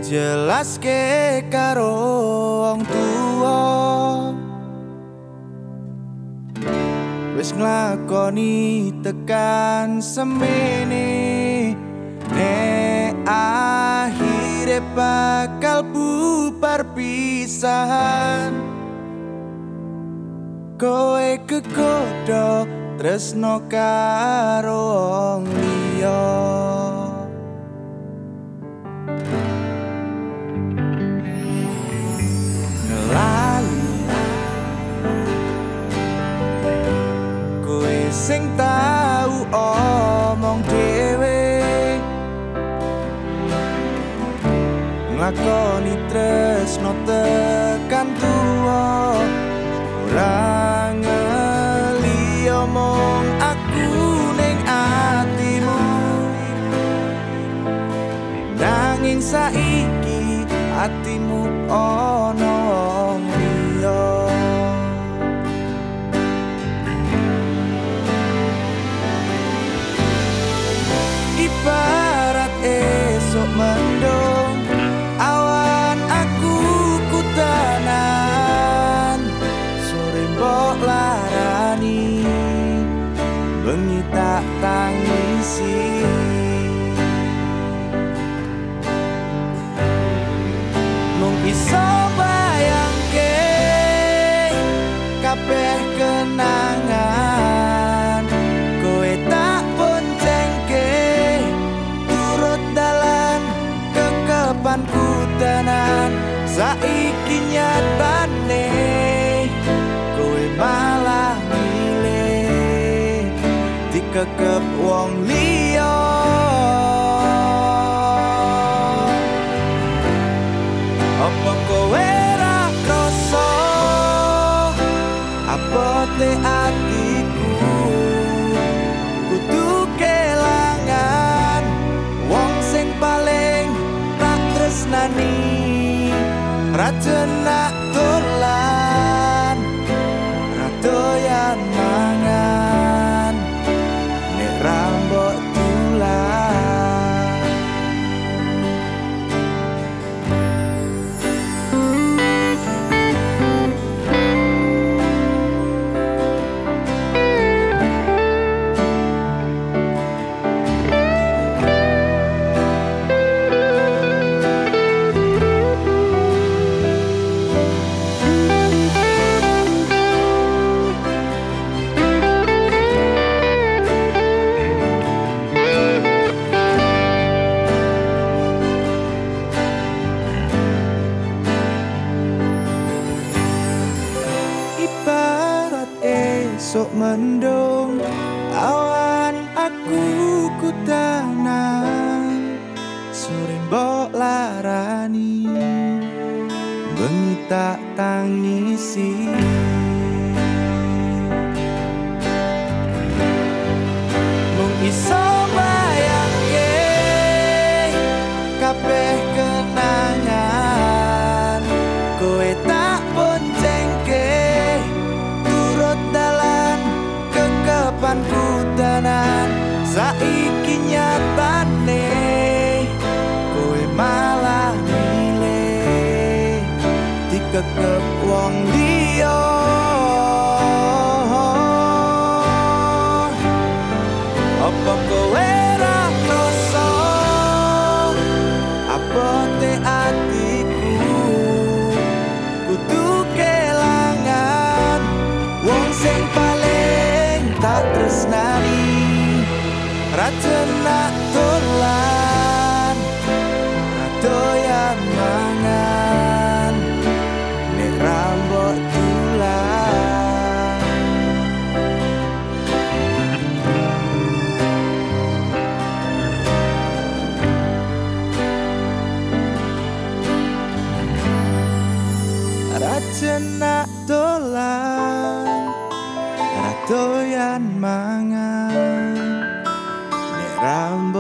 Jelaske karo wong tuwa wis nglakoni tekan semene nek akhire bakal bubar pisahan kowe kegoda tresno karo wong liya sing tau omong dhewe nglakoni tresno tekan tuwa ora ngeli omong aku ning atimu nanging saiki atimu ono wong liya ibarat esok mendung awan aku kutanan sore mbok larani bengi tak tangisi mung iso bayangke kabeh kenangan kowe tak kekepanku tenan saiki nyatane kowe malah milih dikekep wong liya apa kowe ra krasa abote atiku kudu kelangan wong sing paling tresnani rajenak dolan radoyan mangan nek rambok tulan sok mendung awan aku kutanan sore mbok larani bengi tak tangisi mung iso bayangke kabeh kenangan kowe tak boncengke kekepanku tenan saiki nyatane kowe malah milih dikekep wong liya apa kowe ra krasa abote atiku kudu kelangan wong sing tak tresnani rajenak dolan radoyan mangan nek rambok tulan rajenak dolan radoyan mangan nek rambok